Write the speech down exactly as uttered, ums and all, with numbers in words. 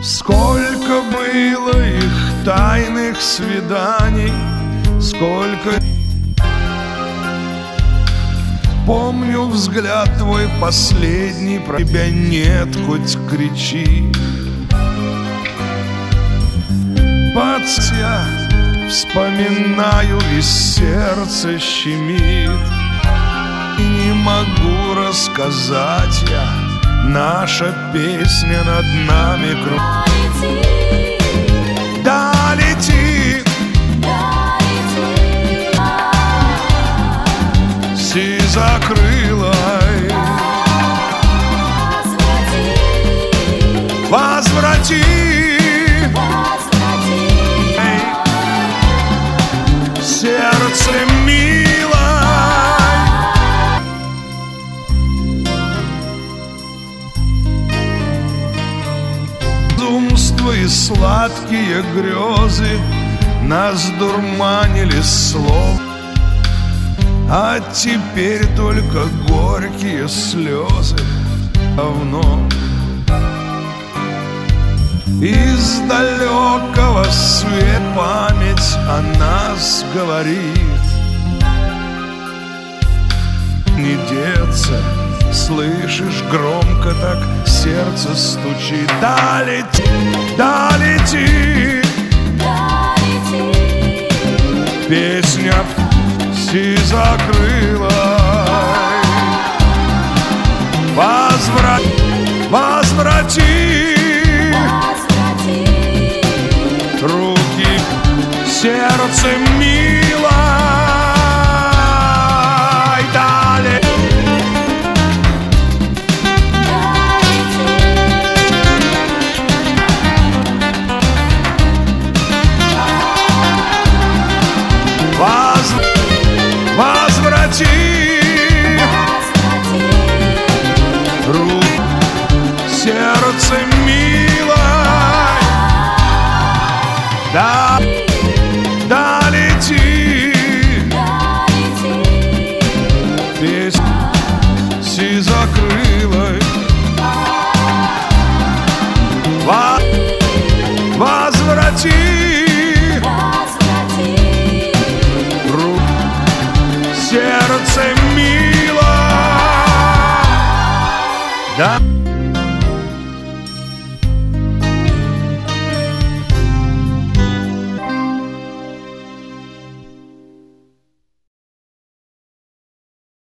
Сколько было их тайных свиданий, сколько... Помню взгляд твой последний, про тебя нет, хоть кричи. Бац, я вспоминаю, и сердце щемит. И не могу рассказать я, наша песня над нами кружит. Да, лети, сизокрылой, возврати, сердце милой. Безумство и сладкие грезы нас дурманили слов, а теперь только горькие слезы давно. Из далекого света память о нас говорит. Не деться, слышишь, громко так сердце стучит. Да лети, да лети, да лети. Песня сизокрылой, возврати, возврати. Руки, сердце милой, далее. Воз... Возврати, руки, сердце милой. Да, да лети, Да лети. Песня сизокрылой, Во, возврати, Возврати. рук, сердце милой. Да.